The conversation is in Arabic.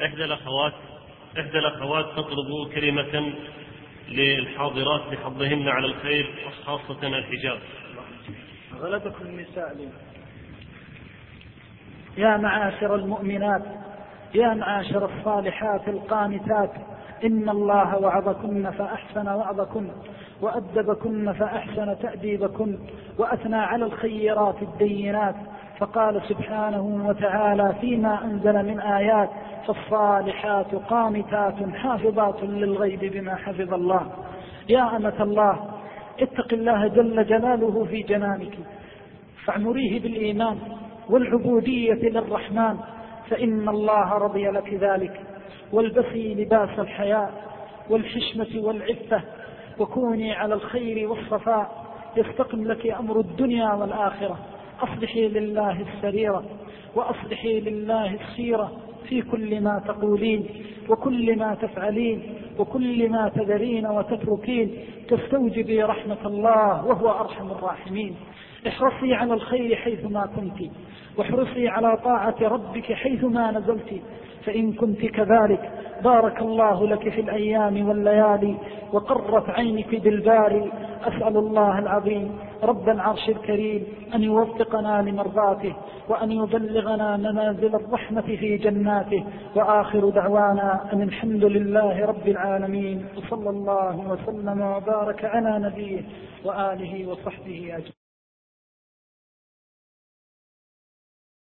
إحدى الأخوات تطلب كلمة للحاضرات لحضهن على الخير وخاصة الحجاب. غلبكم النساء لي. يا معاشر المؤمنات، يا معاشر الصالحات القانتات، إن الله وعظكن فأحسن وعظكن، وأدبكن فأحسن تأديبكن، وأثنى على الخيرات الدينات، فقال سبحانه وتعالى فيما أنزل من آيات: فالصالحات قانتات حافظات للغيب بما حفظ الله. يا أمة الله، اتق الله جل جلاله في جنانك، فاعمريه بالإيمان والعبودية للرحمن، فإن الله رضي لك ذلك. والبسي لباس الحياء والحشمة والعفة، وكوني على الخير والصفاء، يستقم لك أمر الدنيا والآخرة. أصلحي لله السريرة، وأصلحي لله السيرة في كل ما تقولين وكل ما تفعلين وكل ما تذرين وتتركين، تستوجبي رحمة الله وهو أرحم الراحمين. احرصي على الخير حيثما كنت، واحرصي على طاعة ربك حيثما نزلت، فإن كنت كذلك بارك الله لك في الأيام والليالي، وقرت عينك بالباري. أسأل الله العظيم رب العرش الكريم أن يوفقنا لمرضاته، وأن يبلغنا منازل الرحمة في جناته. وآخر دعوانا أن الحمد لله رب العالمين، وصلى الله وسلم وبارك على نبيه وآله وصحبه أجمعين.